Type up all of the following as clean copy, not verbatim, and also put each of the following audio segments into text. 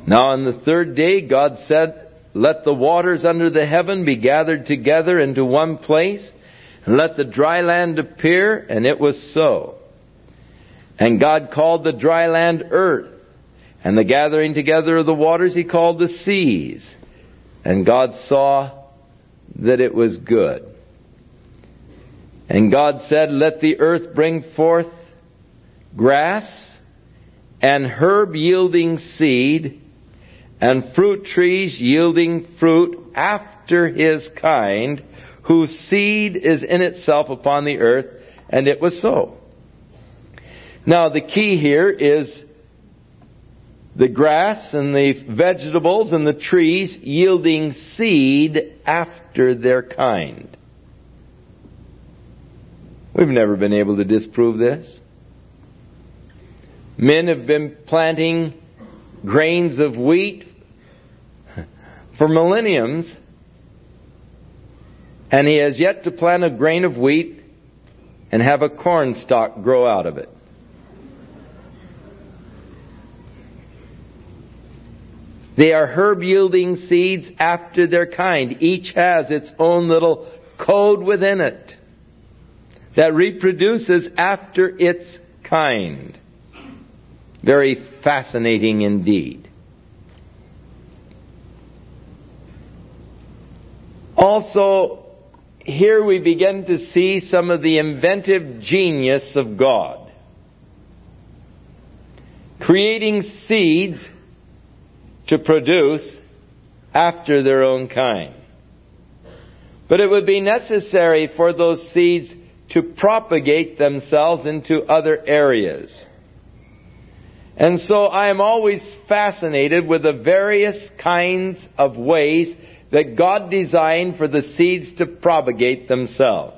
Now on the third day God said, "Let the waters under the heaven be gathered together into one place, and let the dry land appear," and it was so. And God called the dry land earth, and the gathering together of the waters He called the seas. And God saw that it was good. And God said, "Let the earth bring forth grass, and herb yielding seed, and fruit trees yielding fruit after his kind, whose seed is in itself upon the earth." And it was so. Now the key here is the grass and the vegetables and the trees yielding seed after their kind. We've never been able to disprove this. Men have been planting grains of wheat for millenniums, and he has yet to plant a grain of wheat and have a corn stalk grow out of it. They are herb-yielding seeds after their kind. Each has its own little code within it that reproduces after its kind. Very fascinating indeed. Also, here we begin to see some of the inventive genius of God, creating seeds to produce after their own kind. But it would be necessary for those seeds to propagate themselves into other areas. And so I am always fascinated with the various kinds of ways that God designed for the seeds to propagate themselves.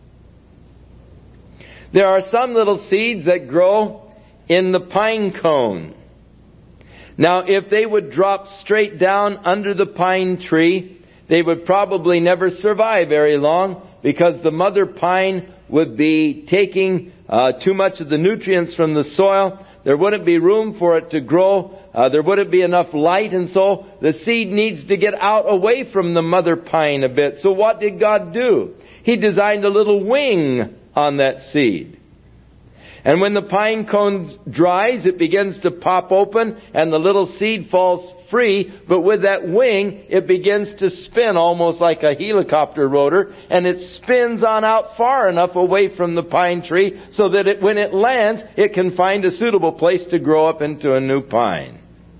There are some little seeds that grow in the pine cone. Now, if they would drop straight down under the pine tree, they would probably never survive very long, because the mother pine would be taking too much of the nutrients from the soil. There wouldn't be room for it to grow. There wouldn't be enough light, and so the seed needs to get out away from the mother pine a bit. So what did God do? He designed a little wing on that seed. And when the pine cone dries, it begins to pop open and the little seed falls free. But with that wing, it begins to spin almost like a helicopter rotor. And it spins on out far enough away from the pine tree so that when it lands, it can find a suitable place to grow up into a new pine.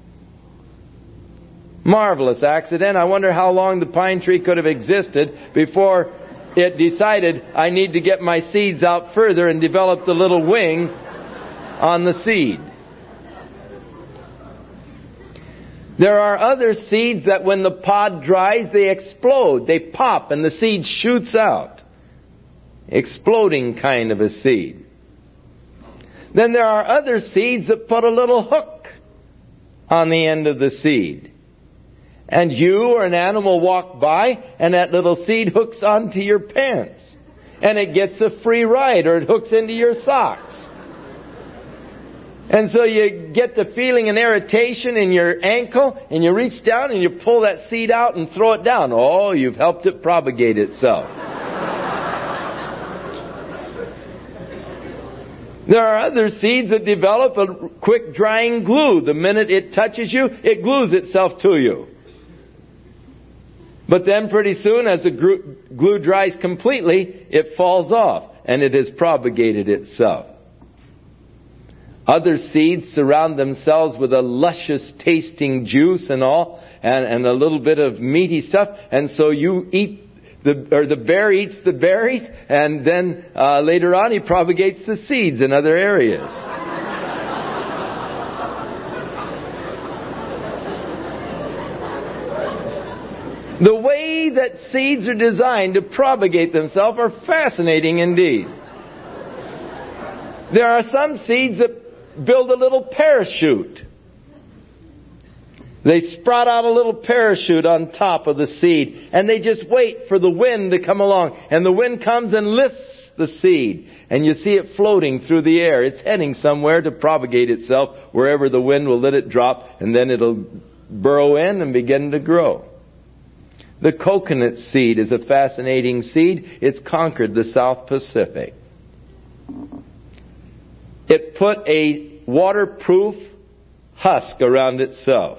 Marvelous accident. I wonder how long the pine tree could have existed before it decided, I need to get my seeds out further, and develop the little wing on the seed. There are other seeds that when the pod dries, they explode. They pop and the seed shoots out. Exploding kind of a seed. Then there are other seeds that put a little hook on the end of the seed. And you or an animal walk by, and that little seed hooks onto your pants. And it gets a free ride, or it hooks into your socks. And so you get the feeling and irritation in your ankle, and you reach down and you pull that seed out and throw it down. Oh, you've helped it propagate itself. There are other seeds that develop a quick drying glue. The minute it touches you, it glues itself to you. But then pretty soon, as the glue dries completely, it falls off and it has propagated itself. Other seeds surround themselves with a luscious tasting juice and all, and a little bit of meaty stuff. And so you eat, the bear eats the berries, and then later on he propagates the seeds in other areas. The way that seeds are designed to propagate themselves are fascinating indeed. There are some seeds that build a little parachute. They sprout out a little parachute on top of the seed, and they just wait for the wind to come along. And the wind comes and lifts the seed, and you see it floating through the air. It's heading somewhere to propagate itself wherever the wind will let it drop, and then it'll burrow in and begin to grow. The coconut seed is a fascinating seed. It's conquered the South Pacific. It put a waterproof husk around itself.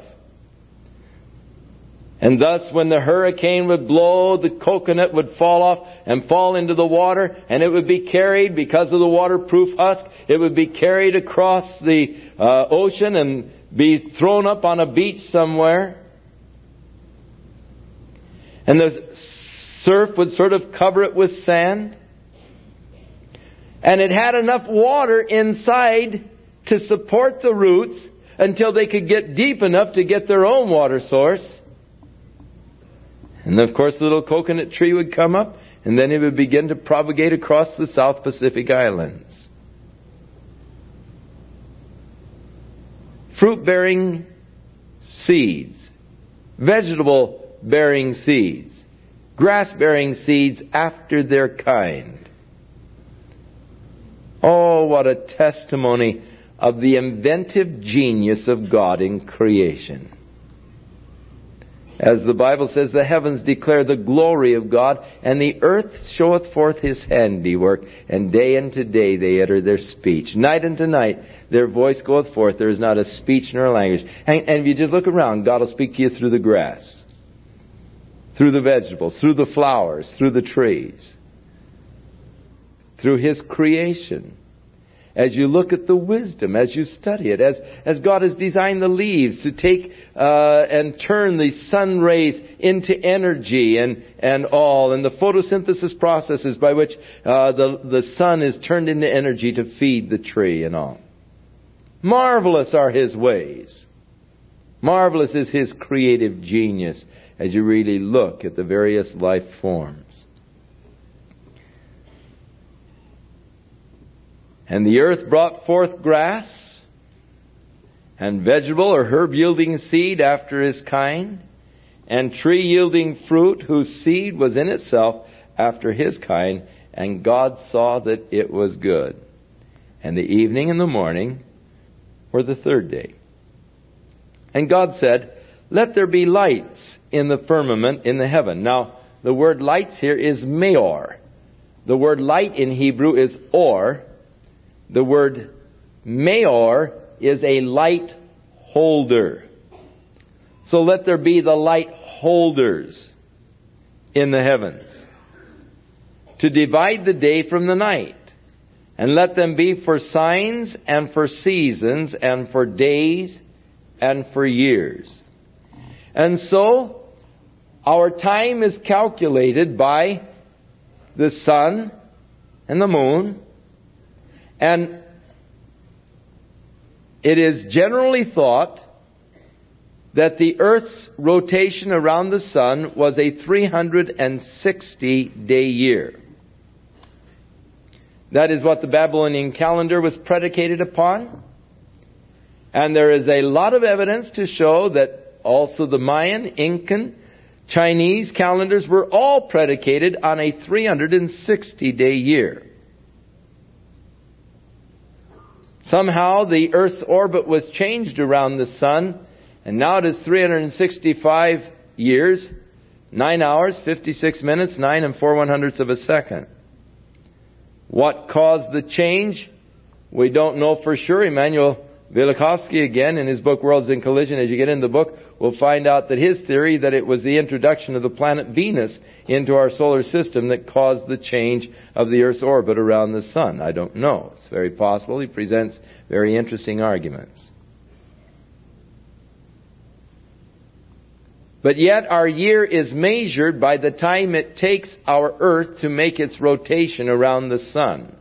And thus, when the hurricane would blow, the coconut would fall off and fall into the water, and it would be carried, because of the waterproof husk, it would be carried across the ocean and be thrown up on a beach somewhere. And the surf would sort of cover it with sand. And it had enough water inside to support the roots until they could get deep enough to get their own water source. And of course the little coconut tree would come up, and then it would begin to propagate across the South Pacific Islands. Fruit-bearing seeds, vegetable-bearing seeds, grass-bearing seeds after their kind. Oh, what a testimony of the inventive genius of God in creation. As the Bible says, the heavens declare the glory of God, and the earth showeth forth His handiwork, and day unto day they utter their speech. Night unto night their voice goeth forth, there is not a speech nor a language. And if you just look around, God will speak to you through the grass, through the vegetables, through the flowers, through the trees, through His creation. As you look at the wisdom, as you study it, as God has designed the leaves to take and turn the sun rays into energy and all, and the photosynthesis processes by which the sun is turned into energy to feed the tree and all. Marvelous are His ways. Marvelous is His creative genius as you really look at the various life forms. And the earth brought forth grass, and vegetable or herb-yielding seed after his kind, and tree-yielding fruit whose seed was in itself after his kind. And God saw that it was good. And the evening and the morning were the third day. And God said, let there be lights in the firmament in the heaven. Now, the word lights here is meor. The word light in Hebrew is or. The word meor is a light holder. So let there be the light holders in the heavens to divide the day from the night. And let them be for signs and for seasons and for days and for years. And so our time is calculated by the sun and the moon. And it is generally thought that the Earth's rotation around the sun was a 360-day year. That is what the Babylonian calendar was predicated upon. And there is a lot of evidence to show that also the Mayan, Incan, Chinese calendars were all predicated on a 360-day year. Somehow the Earth's orbit was changed around the sun, and now it is 365 years, 9 hours, 56 minutes, 9 and 4/100ths of a second. What caused the change? We don't know for sure. Immanuel Velikovsky, again, in his book Worlds in Collision, as you get into the book, will find out that his theory that it was the introduction of the planet Venus into our solar system that caused the change of the Earth's orbit around the sun. I don't know. It's very possible. He presents very interesting arguments. But yet our year is measured by the time it takes our Earth to make its rotation around the sun.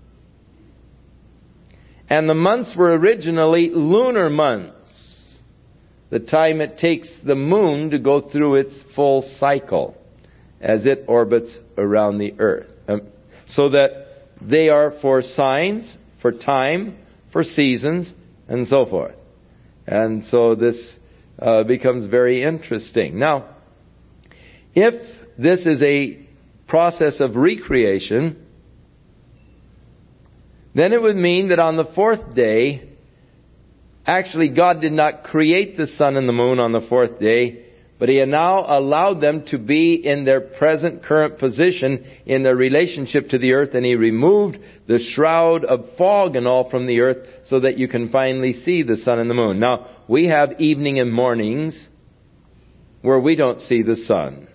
And the months were originally lunar months, the time it takes the moon to go through its full cycle as it orbits around the earth. So that they are for signs, for time, for seasons, and so forth. And so this becomes very interesting. Now, if this is a process of recreation, then it would mean that on the fourth day, actually God did not create the sun and the moon on the fourth day, but He had now allowed them to be in their present current position in their relationship to the earth, and He removed the shroud of fog and all from the earth so that you can finally see the sun and the moon. Now, we have evening and mornings where we don't see the sun.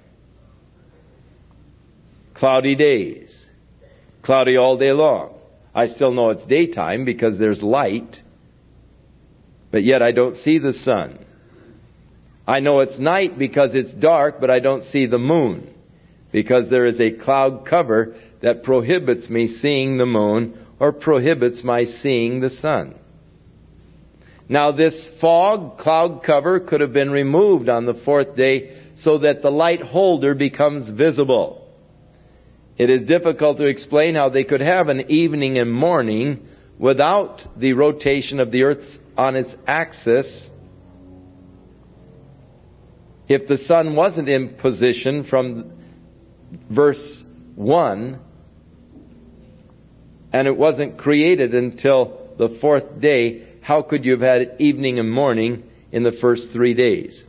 Cloudy days. Cloudy all day long. I still know it's daytime because there's light, but yet I don't see the sun. I know it's night because it's dark, but I don't see the moon because there is a cloud cover that prohibits me seeing the moon or prohibits my seeing the sun. Now, this fog, cloud cover could have been removed on the fourth day so that the light holder becomes visible. It is difficult to explain how they could have an evening and morning without the rotation of the earth on its axis. If the sun wasn't in position from verse 1, and it wasn't created until the fourth day, how could you have had evening and morning in the first 3 days?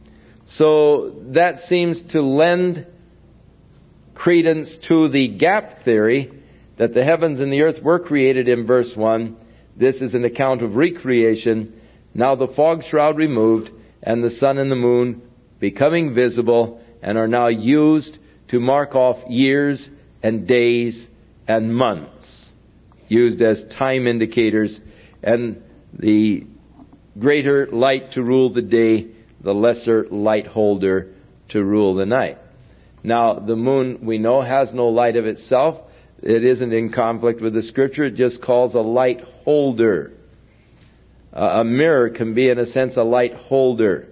So that seems to lend credence to the gap theory that the heavens and the earth were created in verse 1. This is an account of recreation. Now the fog shroud removed, and the sun and the moon becoming visible, and are now used to mark off years and days and months, used as time indicators, and the greater light to rule the day, the lesser light holder to rule the night. Now, the moon, we know, has no light of itself. It isn't in conflict with the Scripture. It just calls a light holder. A mirror can be, in a sense, a light holder,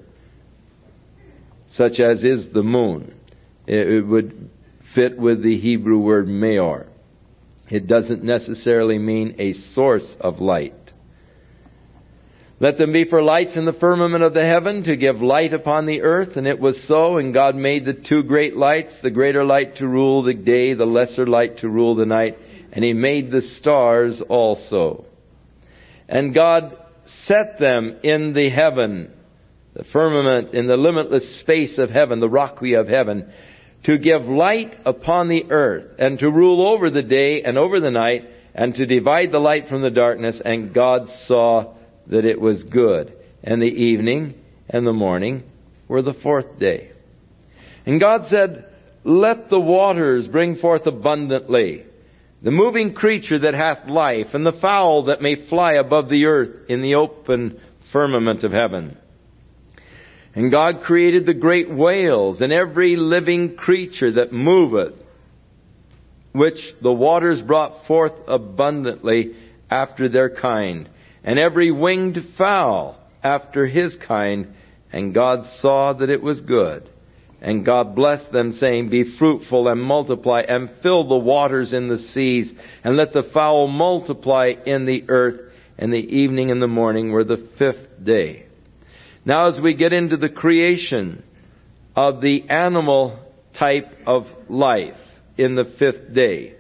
such as is the moon. It would fit with the Hebrew word meor. It doesn't necessarily mean a source of light. Let them be for lights in the firmament of the heaven, to give light upon the earth. And it was so, and God made the two great lights, the greater light to rule the day, the lesser light to rule the night. And He made the stars also. And God set them in the heaven, the firmament, in the limitless space of heaven, the rockery of heaven, to give light upon the earth, and to rule over the day and over the night, and to divide the light from the darkness. And God saw that it was good. And the evening and the morning were the fourth day. And God said, let the waters bring forth abundantly the moving creature that hath life, and the fowl that may fly above the earth in the open firmament of heaven. And God created the great whales, and every living creature that moveth, which the waters brought forth abundantly after their kind, and every winged fowl after his kind. And God saw that it was good. And God blessed them, saying, be fruitful and multiply, and fill the waters in the seas, and let the fowl multiply in the earth. And the evening and the morning were the fifth day. Now, as we get into the creation of the animal type of life in the fifth day,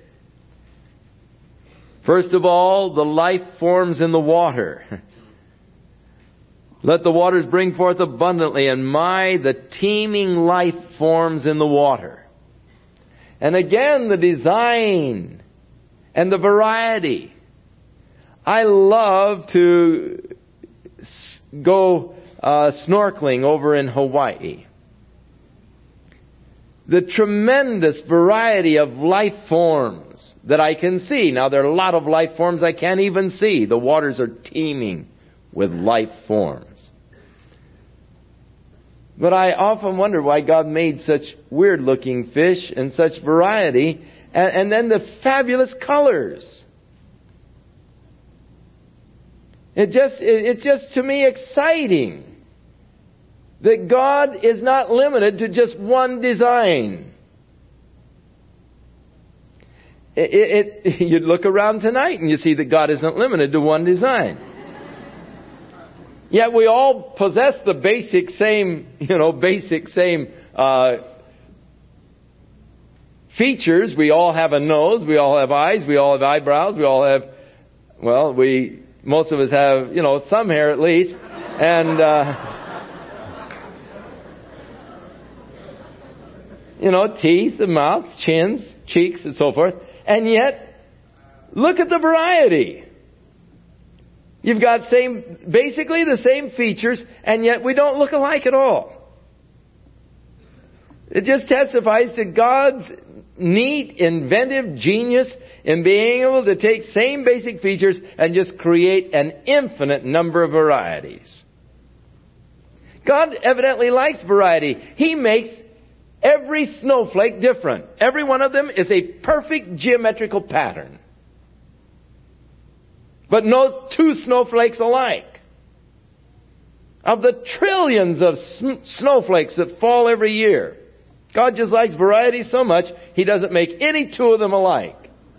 first of all, the life forms in the water. Let the waters bring forth abundantly, and the teeming life forms in the water. And again, the design and the variety. I love to go snorkeling over in Hawaii. The tremendous variety of life forms that I can see. Now, there are a lot of life forms I can't even see. The waters are teeming with life forms. But I often wonder why God made such weird-looking fish and such variety, and then the fabulous colors. It's just, to me, exciting that God is not limited to just one design. You look around tonight and you see that God isn't limited to one design. Yet we all possess the basic same features. We all have a nose, we all have eyes, we all have eyebrows, we all have Well, most of us have, some hair at least. And, teeth, the mouth, chins, cheeks, and so forth. And yet, look at the variety. You've got basically the same features, and yet we don't look alike at all. It just testifies to God's neat, inventive genius in being able to take same basic features and just create an infinite number of varieties. God evidently likes variety. He makes every snowflake different. Every one of them is a perfect geometrical pattern. But no two snowflakes alike. Of the trillions of snowflakes that fall every year, God just likes variety so much, He doesn't make any two of them alike.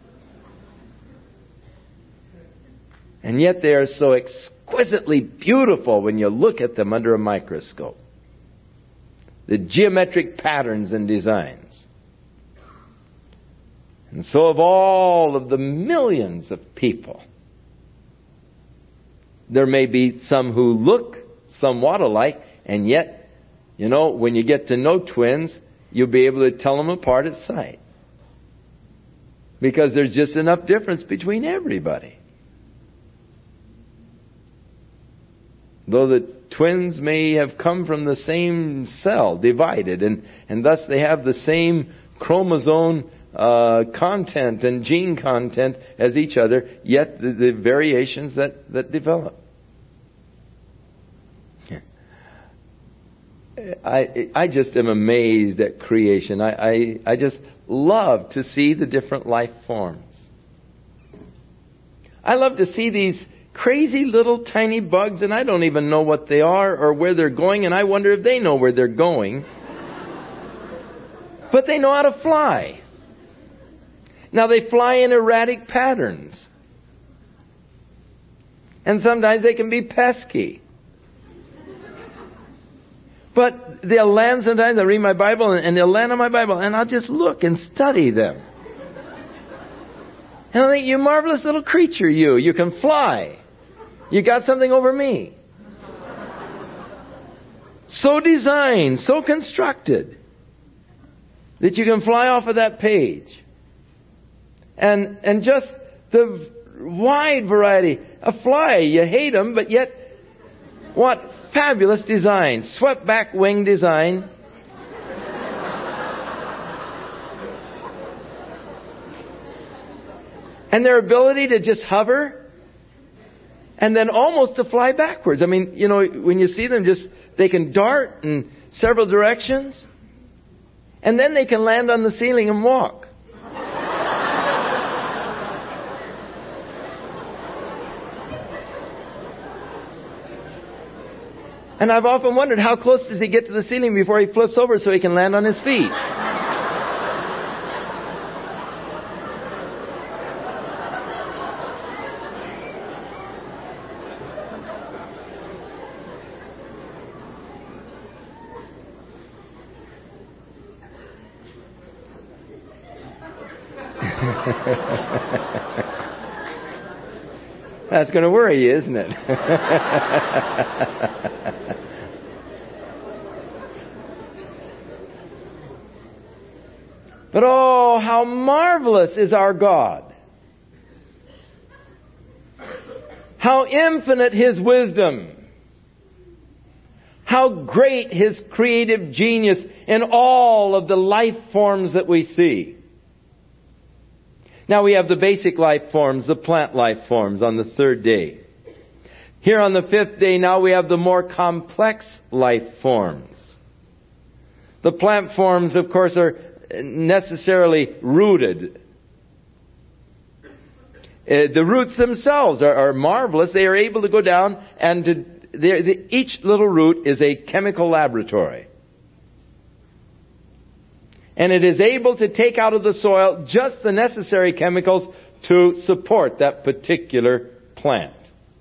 And yet they are so exquisitely beautiful when you look at them under a microscope. The geometric patterns and designs. And so of all of the millions of people, there may be some who look somewhat alike, and yet, when you get to know twins, you'll be able to tell them apart at sight. Because there's just enough difference between everybody. Though the twins may have come from the same cell, divided, and thus they have the same chromosome content and gene content as each other, yet the variations that develop. I just am amazed at creation. I just love to see the different life forms. I love to see these crazy little tiny bugs, and I don't even know what they are or where they're going, and I wonder if they know where they're going. But they know how to fly. Now they fly in erratic patterns. And sometimes they can be pesky. But they'll land sometimes, I'll read my Bible, and they'll land on my Bible, and I'll just look and study them. And I'll think, you marvelous little creature, you can fly. You got something over me. So designed, so constructed, that you can fly off of that page. And just the wide variety. A fly, you hate them, but yet, what fabulous design. Swept back wing design. And their ability to just hover and then almost to fly backwards. I mean, when you see them, they can dart in several directions. And then they can land on the ceiling and walk. And I've often wondered, how close does he get to the ceiling before he flips over so he can land on his feet? That's going to worry you, isn't it? But oh, how marvelous is our God. How infinite His wisdom. How great His creative genius in all of the life forms that we see. Now we have the basic life forms, the plant life forms on the third day. Here on the fifth day now we have the more complex life forms. The plant forms, of course, are necessarily rooted. The roots themselves are marvelous. They are able to go down and each little root is a chemical laboratory. And it is able to take out of the soil just the necessary chemicals to support that particular plant.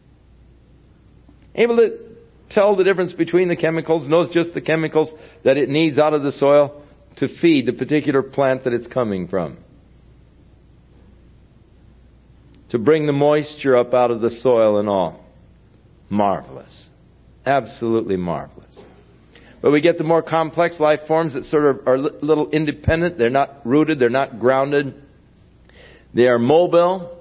Able to tell the difference between the chemicals, knows just the chemicals that it needs out of the soil to feed the particular plant that it's coming from. to bring the moisture up out of the soil and all. Marvelous. Absolutely marvelous. But we get the more complex life forms that sort of are a little independent. They're not rooted. They're not grounded. They are mobile.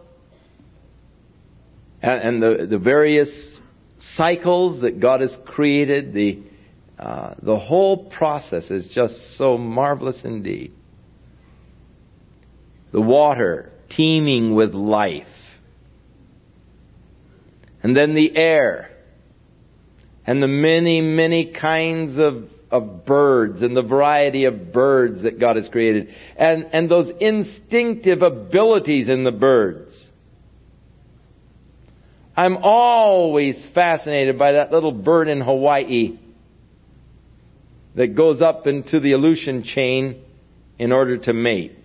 And the various cycles that God has created, the whole process is just so marvelous indeed. The water teeming with life. And then the air. And the many, many kinds of birds and the variety of birds that God has created. And those instinctive abilities in the birds. I'm always fascinated by that little bird in Hawaii that goes up into the Aleutian chain in order to mate.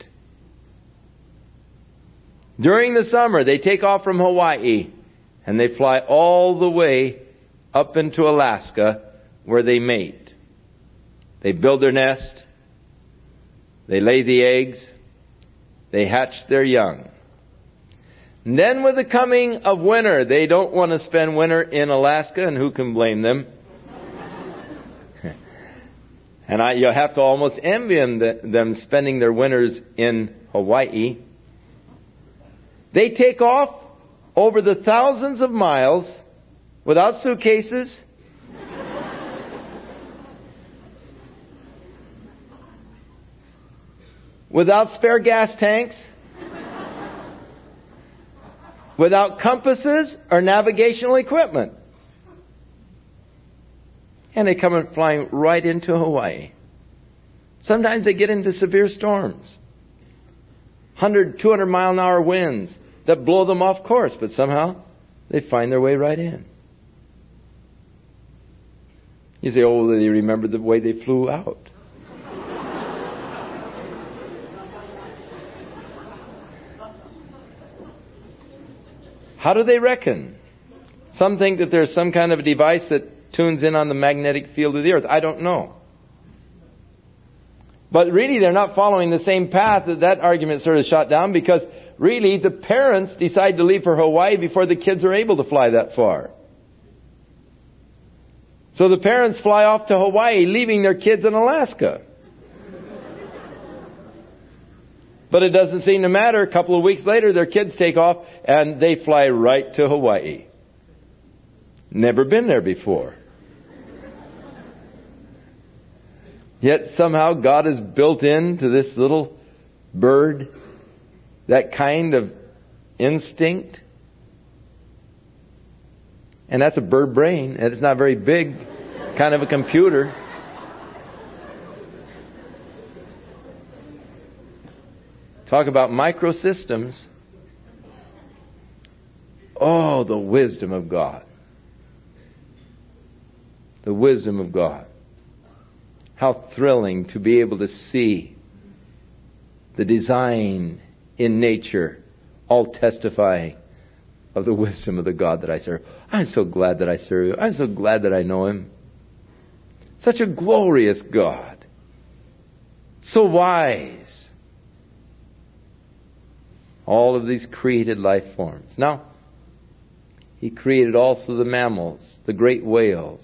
During the summer, they take off from Hawaii and they fly all the way up into Alaska where they mate. They build their nest. They lay the eggs. They hatch their young. And then with the coming of winter, they don't want to spend winter in Alaska, and who can blame them? And you have to almost envy them spending their winters in Hawaii. They take off over the thousands of miles without suitcases, without spare gas tanks, without compasses or navigational equipment. And they come flying right into Hawaii. Sometimes they get into severe storms. 100, 200 mile an hour winds that blow them off course, but somehow they find their way right in. You say, oh, they remember the way they flew out. How do they reckon? Some think that there's some kind of a device that tunes in on the magnetic field of the earth. I don't know. But really, they're not following the same path. That argument sort of shot down because really the parents decide to leave for Hawaii before the kids are able to fly that far. So the parents fly off to Hawaii, leaving their kids in Alaska. But it doesn't seem to matter. A couple of weeks later, their kids take off and they fly right to Hawaii. Never been there before. Yet somehow God has built into this little bird that kind of instinct. And that's a bird brain. And it's not very big. Kind of a computer. Talk about microsystems. Oh, the wisdom of God. The wisdom of God. How thrilling to be able to see the design in nature all testifying of the wisdom of the God that I serve. I'm so glad that I serve Him. I'm so glad that I know Him. Such a glorious God. So wise. All of these created life forms. Now, He created also the mammals, the great whales.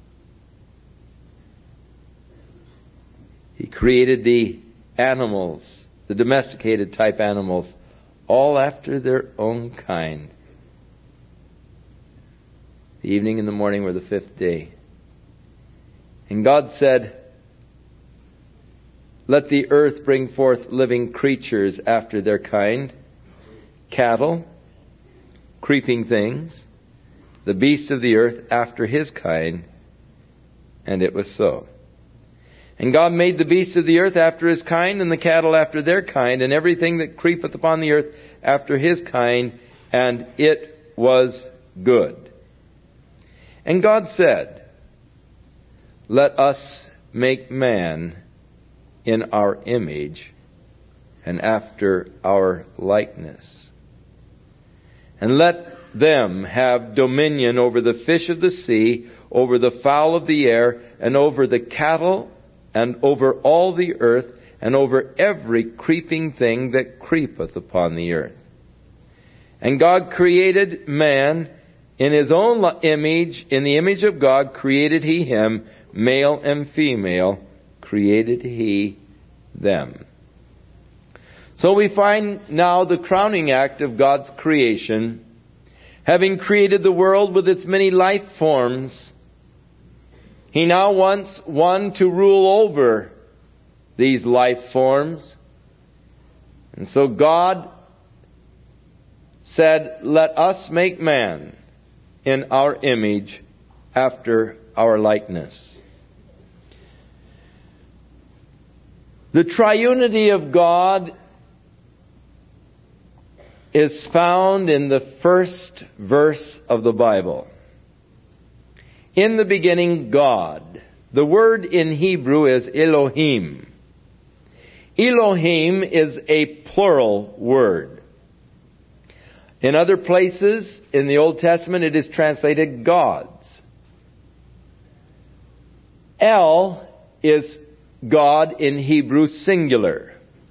He created the animals, the domesticated type animals, all after their own kind. The evening and the morning were the fifth day. And God said, let the earth bring forth living creatures after their kind, cattle, creeping things, the beasts of the earth after his kind. And it was so. And God made the beasts of the earth after his kind, and the cattle after their kind, and everything that creepeth upon the earth after his kind, and it was good. And God said, let us make man in our image and after our likeness. And let them have dominion over the fish of the sea, over the fowl of the air, and over the cattle, and over all the earth, and over every creeping thing that creepeth upon the earth. And God created man in His own image. In the image of God created He him. Male and female created He them. So we find now the crowning act of God's creation. Having created the world with its many life forms, He now wants one to rule over these life forms. And so God said, "Let us make man in our image, after our likeness." The triunity of God is found in the first verse of the Bible. In the beginning, God. The word in Hebrew is Elohim. Elohim is a plural word. In other places in the Old Testament, it is translated gods. El is God in Hebrew singular.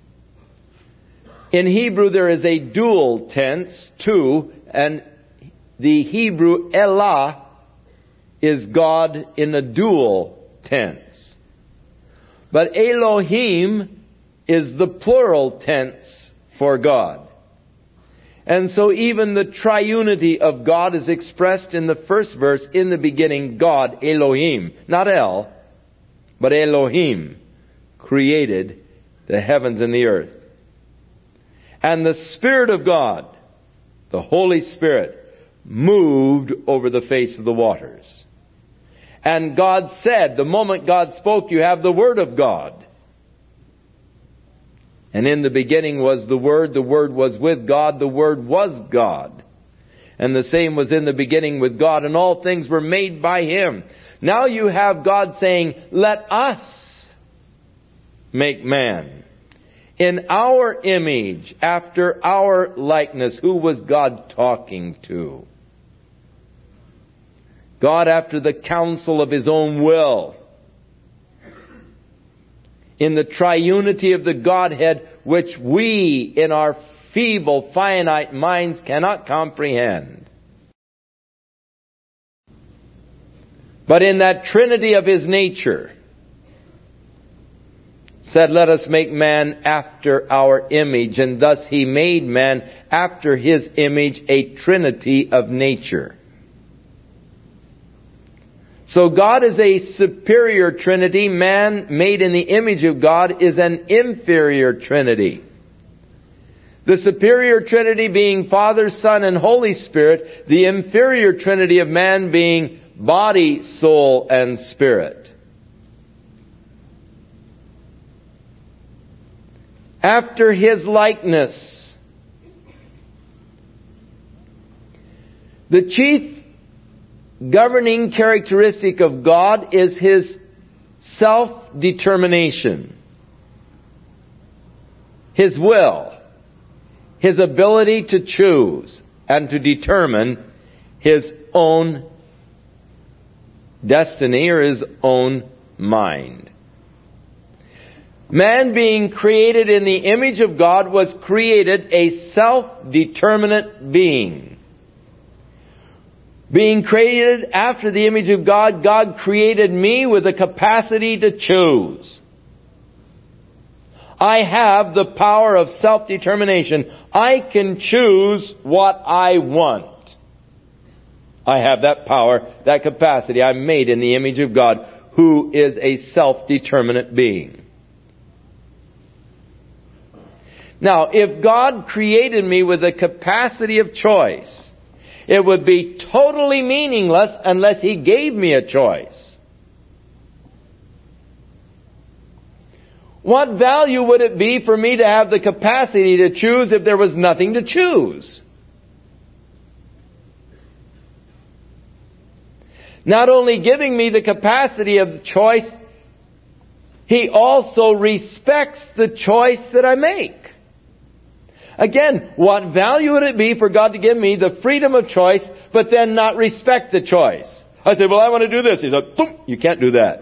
In Hebrew there is a dual tense, two, and the Hebrew Elah is God in a dual tense. But Elohim is the plural tense for God. And so even the triunity of God is expressed in the first verse, in the beginning, God, Elohim, not El, but Elohim, created the heavens and the earth. And the Spirit of God, the Holy Spirit, moved over the face of the waters. And God said, the moment God spoke, you have the Word of God. And in the beginning was the Word was with God, the Word was God. And the same was in the beginning with God, and all things were made by Him. Now you have God saying, "Let us make man in our image, after our likeness." Who was God talking to? God after the counsel of His own will. In the triunity of the Godhead, which we in our feeble, finite minds cannot comprehend. But in that trinity of His nature, said, "Let us make man after our image." And thus He made man after His image, a trinity of nature. So God is a superior trinity. Man made in the image of God is an inferior trinity. The superior trinity being Father, Son, and Holy Spirit. The inferior trinity of man being body, soul, and spirit. After His likeness. The chief governing characteristic of God is His self-determination. His will. His ability to choose and to determine His own destiny or His own mind. Man, being created in the image of God, was created a self-determinate being. Being created after the image of God, God created me with the capacity to choose. I have the power of self-determination. I can choose what I want. I have that power, that capacity. I'm made in the image of God, who is a self-determinate being. Now, if God created me with the capacity of choice, it would be totally meaningless unless He gave me a choice. What value would it be for me to have the capacity to choose if there was nothing to choose? Not only giving me the capacity of choice, He also respects the choice that I make. Again, what value would it be for God to give me the freedom of choice, but then not respect the choice? I say, well, I want to do this. He said, boom, you can't do that.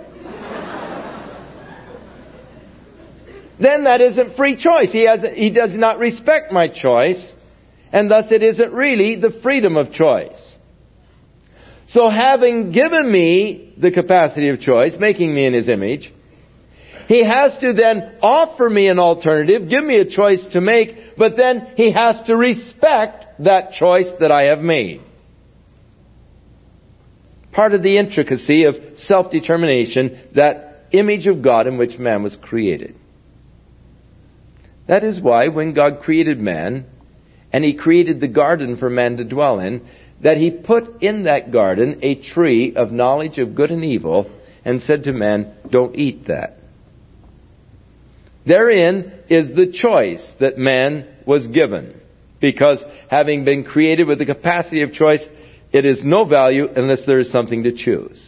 Then that isn't free choice. He does not respect my choice. and thus it isn't really the freedom of choice. So having given me the capacity of choice, making me in His image, He has to then offer me an alternative, give me a choice to make, but then He has to respect that choice that I have made. Part of the intricacy of self-determination, that image of God in which man was created. That is why when God created man, and He created the garden for man to dwell in, that He put in that garden a tree of knowledge of good and evil, and said to man, don't eat that. Therein is the choice that man was given. Because having been created with the capacity of choice, it is no value unless there is something to choose.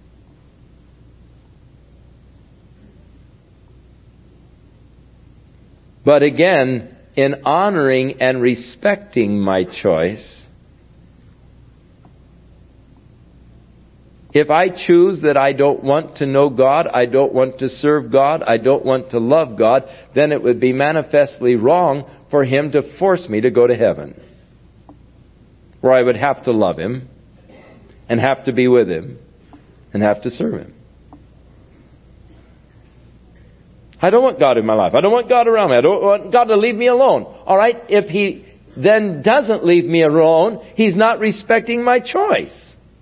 But again, in honoring and respecting my choice, if I choose that I don't want to know God, I don't want to serve God, I don't want to love God, then it would be manifestly wrong for Him to force me to go to heaven, where I would have to love Him, and have to be with Him, and have to serve Him. I don't want God in my life. I don't want God around me. I don't want God to leave me alone. All right, if He then doesn't leave me alone, He's not respecting my choice.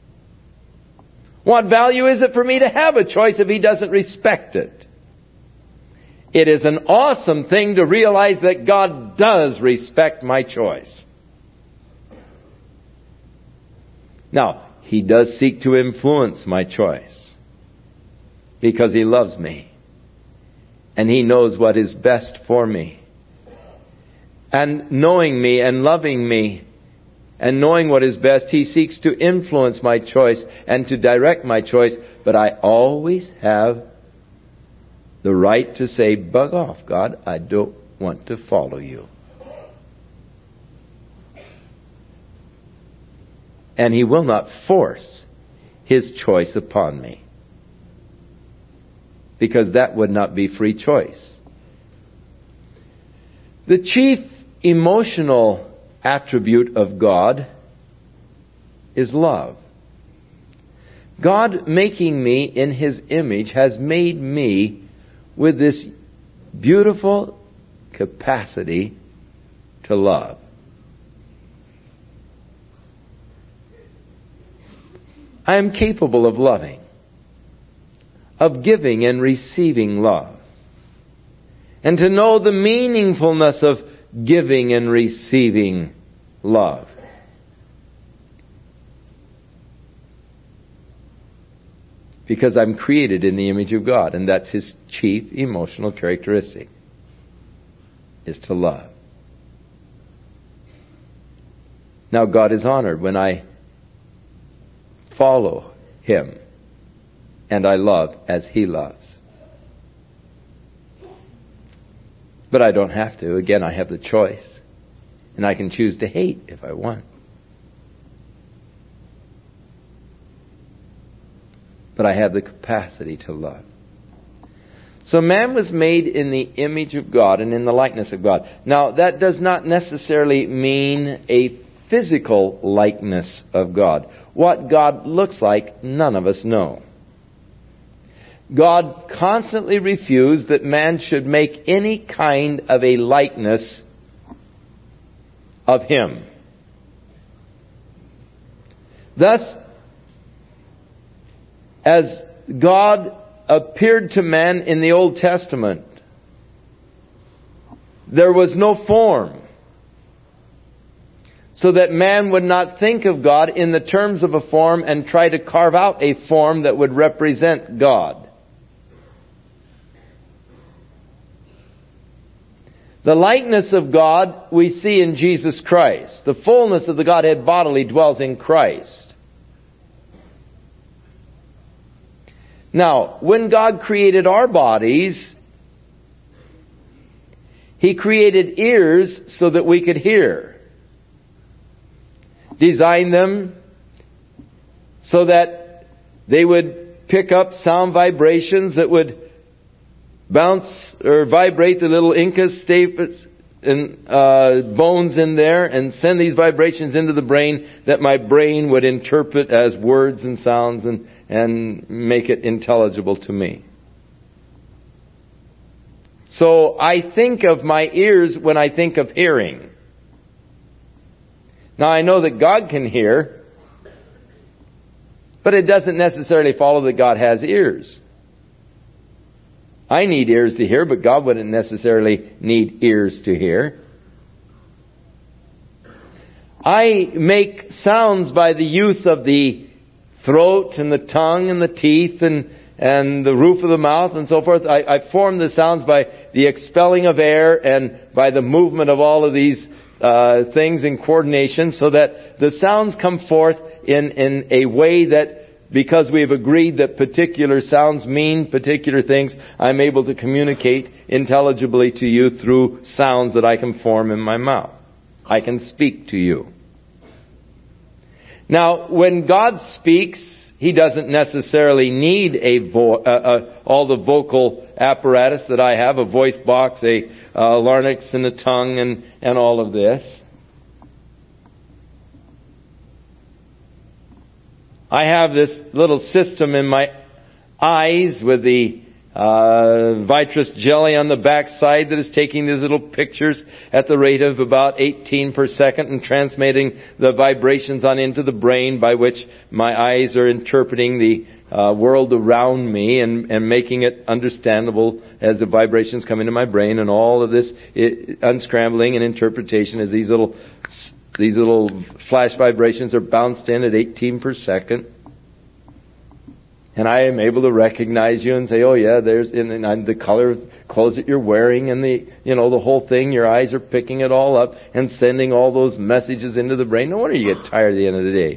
What value is it for me to have a choice if He doesn't respect it? It is an awesome thing to realize that God does respect my choice. Now, He does seek to influence my choice because He loves me and He knows what is best for me. And knowing me and loving me and knowing what is best, He seeks to influence my choice and to direct my choice. But I always have the right to say, bug off, God, I don't want to follow you. And He will not force His choice upon me, because that would not be free choice. The chief emotional attribute of God is love. God, making me in His image, has made me with this beautiful capacity to love. I am capable of loving, of giving and receiving love, and to know the meaningfulness of giving and receiving love. Because I'm created in the image of God, and that's His chief emotional characteristic, is to love. Now, God is honored when I follow Him and I love as He loves. But I don't have to. Again, I have the choice. And I can choose to hate if I want. But I have the capacity to love. So man was made in the image of God and in the likeness of God. Now, that does not necessarily mean a physical likeness of God. What God looks like, none of us know. God constantly refused that man should make any kind of a likeness of Him. Thus, as God appeared to man in the Old Testament, there was no form, so that man would not think of God in the terms of a form and try to carve out a form that would represent God. The likeness of God we see in Jesus Christ. The fullness of the Godhead bodily dwells in Christ. Now, when God created our bodies, He created ears so that we could hear. Designed them so that they would pick up sound vibrations that would bounce or vibrate the little incus bones in there and send these vibrations into the brain that my brain would interpret as words and sounds and make it intelligible to me. So I think of my ears when I think of hearing. Now I know that God can hear, but it doesn't necessarily follow that God has ears. I need ears to hear, but God wouldn't necessarily need ears to hear. I make sounds by the use of the throat and the tongue and the teeth and the roof of the mouth and so forth. I form the sounds by the expelling of air and by the movement of all of these things in coordination, so that the sounds come forth in a way that, because we have agreed that particular sounds mean particular things, I'm able to communicate intelligibly to you through sounds that I can form in my mouth. I can speak to you. Now, when God speaks, He doesn't necessarily need all the vocal apparatus that I have, a voice box, a larynx and a tongue and all of this. I have this little system in my eyes with the vitreous jelly on the back side that is taking these little pictures at the rate of about 18 per second and transmitting the vibrations on into the brain, by which my eyes are interpreting the world around me and making it understandable as the vibrations come into my brain, and all of this unscrambling and interpretation as these little flash vibrations are bounced in at 18 per second. And I am able to recognize you and say, oh yeah, there's the color of clothes that you're wearing and the whole thing. Your eyes are picking it all up and sending all those messages into the brain. No wonder you get tired at the end of the day.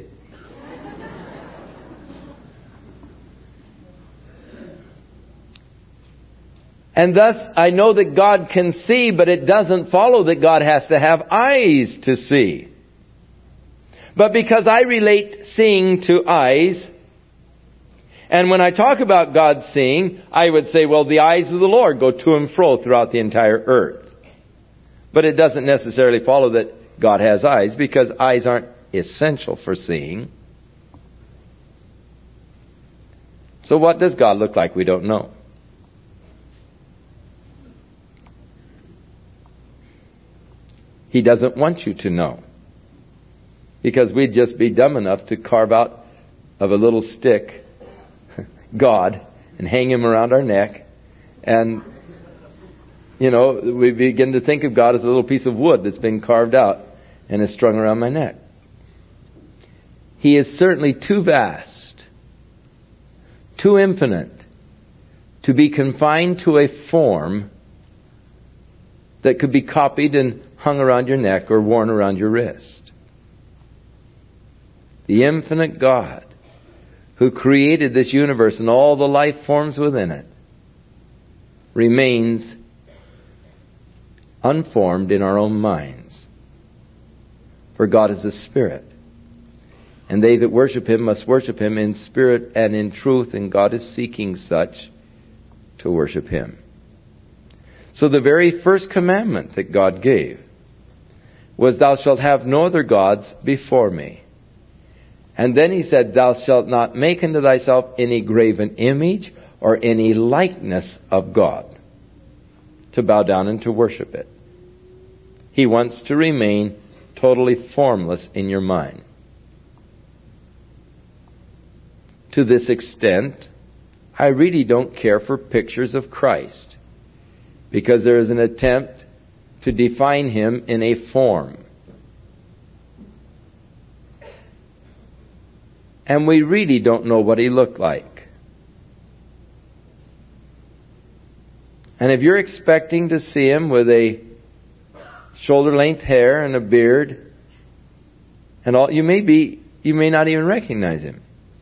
And thus, I know that God can see, but it doesn't follow that God has to have eyes to see. But because I relate seeing to eyes, and when I talk about God seeing, I would say, well, the eyes of the Lord go to and fro throughout the entire earth. But it doesn't necessarily follow that God has eyes, because eyes aren't essential for seeing. So what does God look like? We don't know. He doesn't want you to know, because we'd just be dumb enough to carve out of a little stick God and hang Him around our neck, and we begin to think of God as a little piece of wood that's been carved out and is strung around my neck. He is certainly too vast, too infinite, to be confined to a form that could be copied and hung around your neck or worn around your wrist. The infinite God, who created this universe and all the life forms within it, remains unformed in our own minds. For God is a spirit, and they that worship Him must worship Him in spirit and in truth, and God is seeking such to worship Him. So the very first commandment that God gave was, thou shalt have no other gods before me. And then He said, thou shalt not make unto thyself any graven image or any likeness of God, to bow down and to worship it. He wants to remain totally formless in your mind. To this extent, I really don't care for pictures of Christ, because there is an attempt to define Him in a form. And we really don't know what He looked like. And if you're expecting to see Him with a shoulder-length hair and a beard and all, you may not even recognize Him.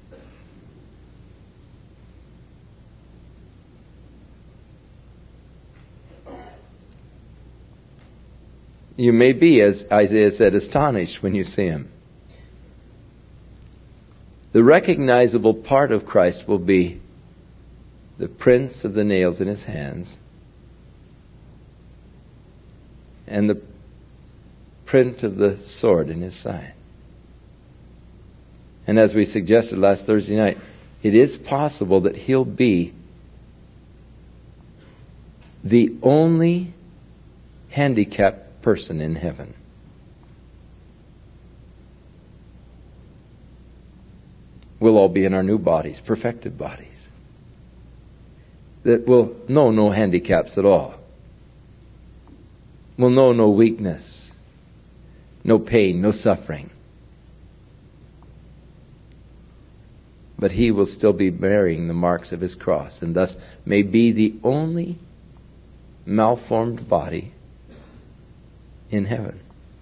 You may be, as Isaiah said, astonished when you see Him. The recognizable part of Christ will be the prints of the nails in His hands, and the print of the sword in his side. And as we suggested last Thursday night, it is possible that he'll be the only handicapped person in heaven. We'll all be in our new bodies, perfected bodies, that will know no handicaps at all. Will know no weakness, no pain, no suffering. But he will still be bearing the marks of his cross, and thus may be the only malformed body in heaven.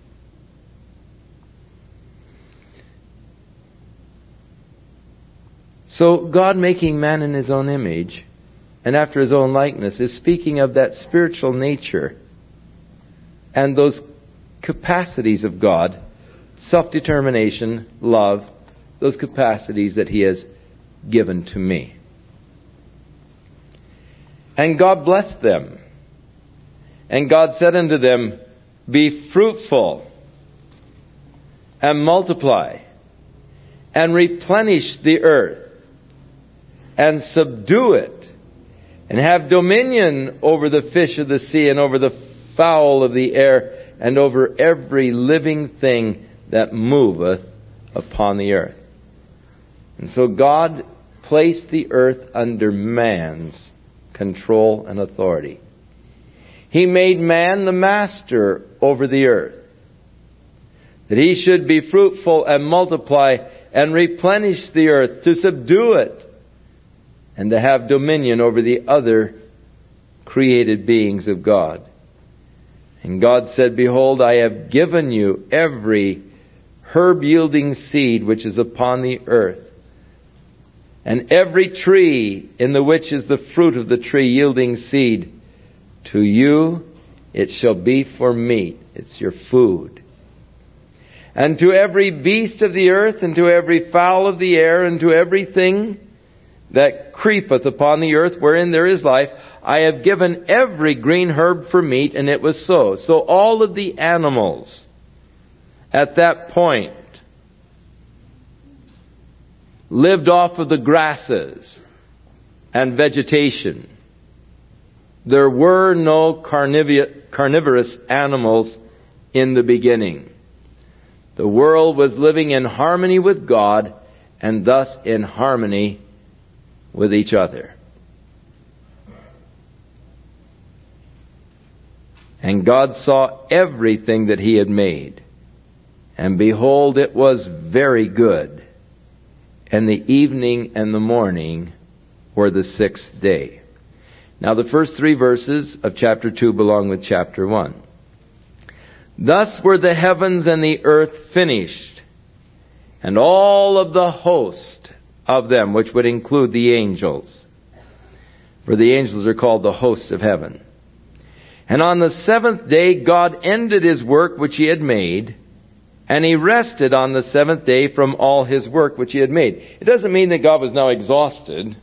So God, making man in his own image and after his own likeness, is speaking of that spiritual nature and those capacities of God, self-determination, love, those capacities that he has given to me. And God blessed them. And God said unto them, be fruitful and multiply and replenish the earth and subdue it and have dominion over the fish of the sea and over the fowl of the air and over every living thing that moveth upon the earth. And so God placed the earth under man's control and authority. He made man the master over the earth, that he should be fruitful and multiply and replenish the earth, to subdue it, and to have dominion over the other created beings of God. And God said, behold, I have given you every herb-yielding seed which is upon the earth, and every tree in the which is the fruit of the tree yielding seed. To you it shall be for meat. It's your food. And to every beast of the earth, and to every fowl of the air, and to everything that creepeth upon the earth wherein there is life, I have given every green herb for meat, and it was so. So all of the animals at that point lived off of the grasses and vegetation. There were no carnivorous animals in the beginning. The world was living in harmony with God, and thus in harmony with each other. And God saw everything that he had made, and behold, it was very good. And the evening and the morning were the sixth day. Now the first 3 verses of chapter 2 belong with chapter 1. Thus were the heavens and the earth finished, and all of the host of them, which would include the angels. For the angels are called the hosts of heaven. And on the 7th day God ended his work which he had made, and he rested on the 7th day from all his work which he had made. It doesn't mean that God was now exhausted.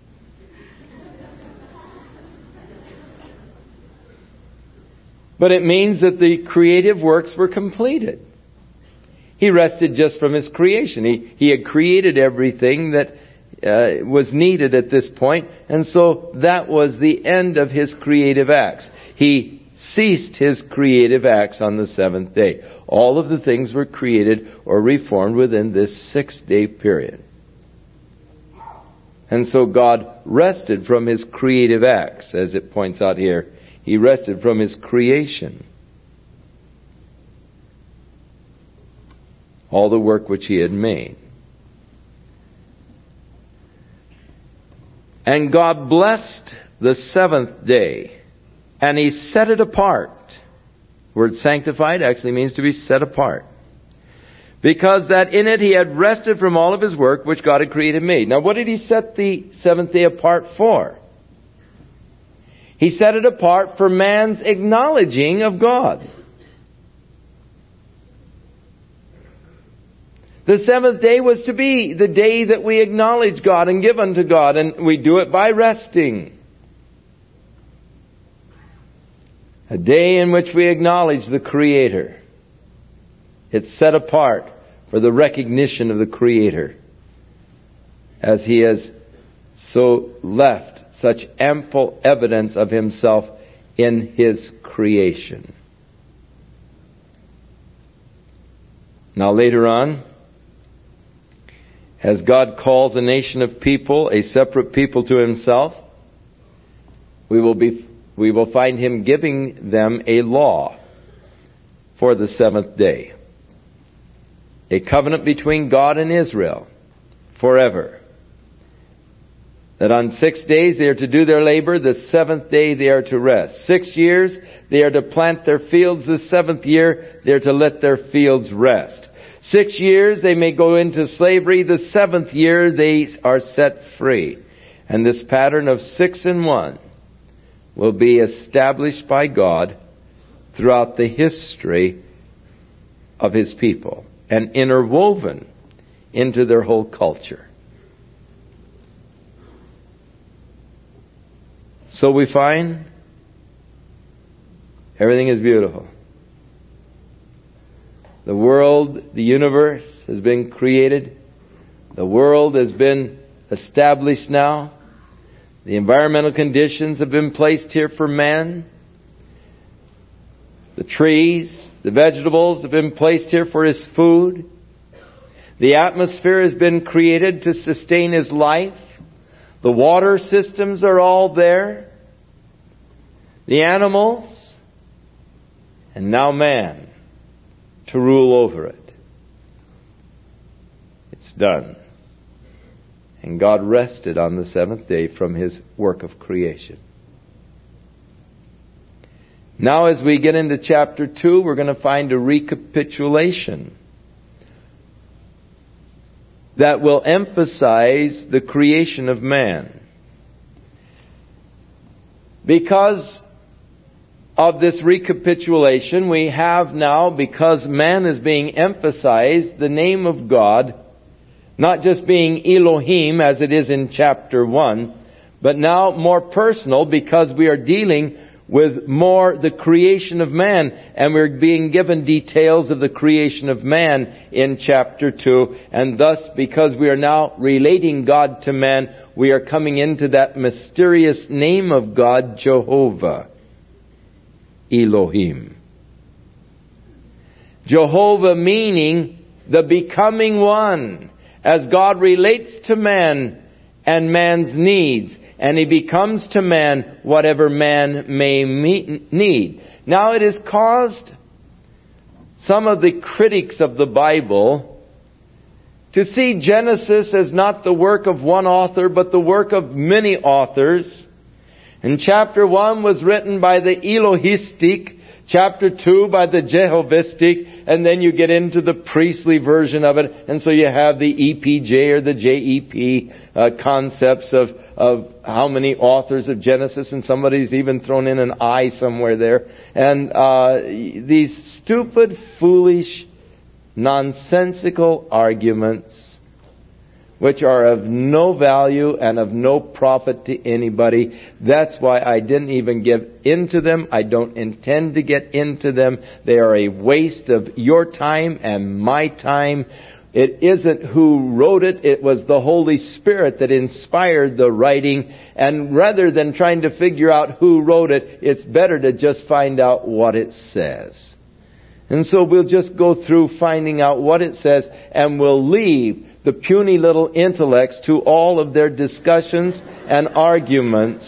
But it means that the creative works were completed. He rested just from his creation. He had created everything that was needed at this point, and so that was the end of his creative acts. He ceased his creative acts on the 7th day. All of the things were created or reformed within this 6-day period. And so God rested from his creative acts, as it points out here. He rested from his creation. All the work which he had made. And God blessed the 7th day, and he set it apart. The word sanctified actually means to be set apart. Because that in it he had rested from all of his work which God had created and made. Now what did he set the 7th day apart for? He set it apart for man's acknowledging of God. The 7th day was to be the day that we acknowledge God and give unto God, and we do it by resting. A day in which we acknowledge the Creator. It's set apart for the recognition of the Creator, as He has so left such ample evidence of Himself in His creation. Now later on, as God calls a nation of people, a separate people to Himself, we will find Him giving them a law for the seventh day. A covenant between God and Israel forever. That on 6 days they are to do their labor, the seventh day they are to rest. 6 years they are to plant their fields, the seventh year they are to let their fields rest. 6 years they may go into slavery, the seventh year they are set free. And this pattern of 6 and 1 will be established by God throughout the history of His people and interwoven into their whole culture. So we find everything is beautiful. The world, the universe has been created. The world has been established now. The environmental conditions have been placed here for man. The trees, the vegetables have been placed here for his food. The atmosphere has been created to sustain his life. The water systems are all there. The animals. And now man to rule over it. It's done. And God rested on the seventh day from His work of creation. Now as we get into chapter 2, we're going to find a recapitulation that will emphasize the creation of man. Because of this recapitulation, we have now, because man is being emphasized, the name of God, not just being Elohim as it is in chapter 1, but now more personal because we are dealing with more the creation of man, and we're being given details of the creation of man in chapter 2. And thus, because we are now relating God to man, we are coming into that mysterious name of God, Jehovah, Elohim. Jehovah meaning the becoming one, as God relates to man and man's needs. And He becomes to man whatever man may need. Now it has caused some of the critics of the Bible to see Genesis as not the work of one author, but the work of many authors. And chapter 1 was written by the Elohistic, chapter 2 by the Jehovistic, and then you get into the priestly version of it, and so you have the EPJ or the JEP concepts of how many authors of Genesis, and somebody's even thrown in an I somewhere there. And these stupid, foolish, nonsensical arguments which are of no value and of no profit to anybody. That's why I didn't even give into them. I don't intend to get into them. They are a waste of your time and my time. It isn't who wrote it. It was the Holy Spirit that inspired the writing. And rather than trying to figure out who wrote it, it's better to just find out what it says. And so we'll just go through finding out what it says, and we'll leave the puny little intellects to all of their discussions and arguments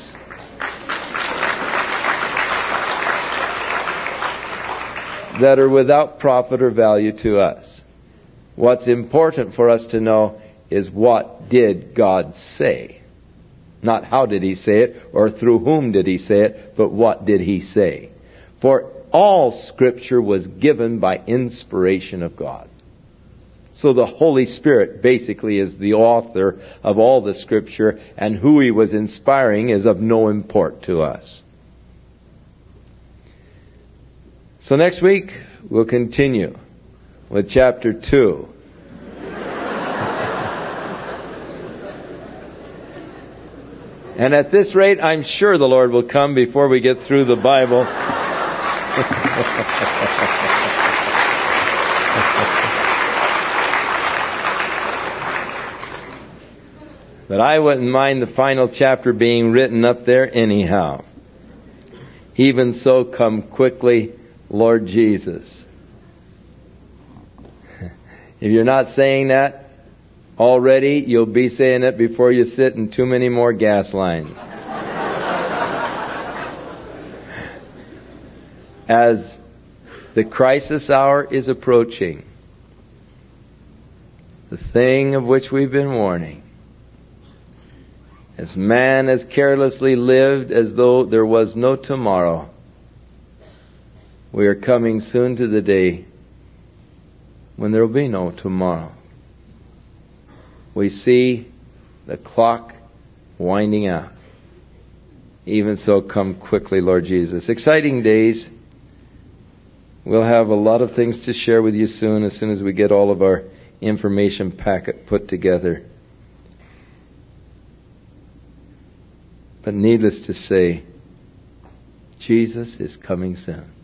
that are without profit or value to us. What's important for us to know is, what did God say? Not how did He say it or through whom did He say it, but what did He say? For all Scripture was given by inspiration of God. So the Holy Spirit basically is the author of all the Scripture, and who He was inspiring is of no import to us. So next week, we'll continue with chapter 2. And at this rate, I'm sure the Lord will come before we get through the Bible. But I wouldn't mind the final chapter being written up there anyhow. Even so, come quickly, Lord Jesus. If you're not saying that already, you'll be saying it before you sit in too many more gas lines. As the crisis hour is approaching, the thing of which we've been warning, as man has carelessly lived as though there was no tomorrow, we are coming soon to the day when there will be no tomorrow. We see the clock winding out. Even so, come quickly, Lord Jesus. Exciting days. We'll have a lot of things to share with you soon as we get all of our information packet put together. But needless to say, Jesus is coming soon.